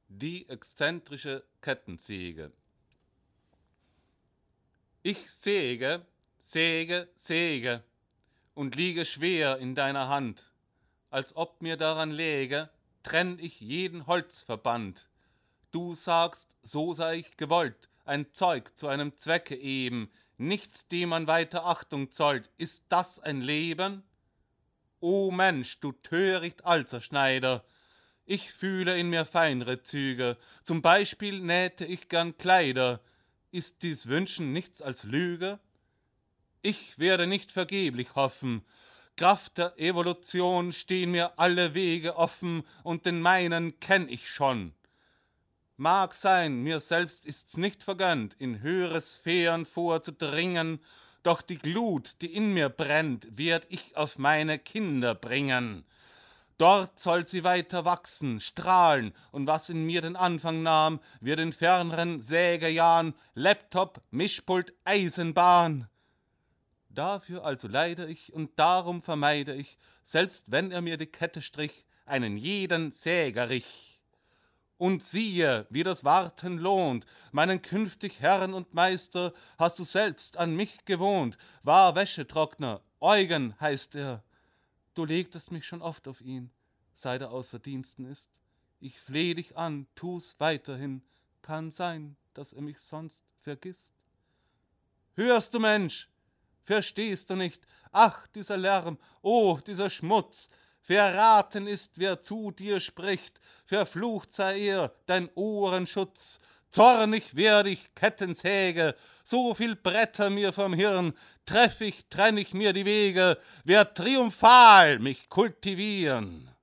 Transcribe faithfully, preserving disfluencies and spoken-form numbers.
Die exzentrische Kettensäge. Ich säge, säge, säge und liege schwer in deiner Hand, als ob mir daran läge, trenn ich jeden Holzverband. Du sagst, so sei ich gewollt, ein Zeug zu einem Zwecke eben, nichts, dem man weiter Achtung zollt. Ist das ein Leben? O Mensch, du töricht Alzerschneider, ich fühle in mir feinere Züge, zum Beispiel nähte ich gern Kleider. Ist dies Wünschen nichts als Lüge? Ich werde nicht vergeblich hoffen, Kraft der Evolution stehen mir alle Wege offen und den meinen kenn ich schon. Mag sein, mir selbst ist's nicht vergönnt, in höhere Sphären vorzudringen, doch die Glut, die in mir brennt, werd ich auf meine Kinder bringen. Dort soll sie weiter wachsen, strahlen, und was in mir den Anfang nahm, wird in ferneren Sägejahren Laptop, Mischpult, Eisenbahn. Dafür also leide ich und darum vermeide ich, selbst wenn er mir die Kette strich, einen jeden Sägerich. Und siehe, wie das Warten lohnt, meinen künftig Herrn und Meister hast du selbst an mich gewohnt, war Wäschetrockner, Eugen heißt er. Du legtest mich schon oft auf ihn, seit er außer Diensten ist. Ich fleh dich an, tu's weiterhin, kann sein, dass er mich sonst vergisst. Hörst du, Mensch? Verstehst du nicht? Ach, dieser Lärm, oh, dieser Schmutz! Verraten ist, wer zu dir spricht, verflucht sei er, dein Ohrenschutz. Zornig werd ich, Kettensäge, so viel Bretter mir vom Hirn, treff ich, trenn ich mir die Wege, werd triumphal mich kultivieren.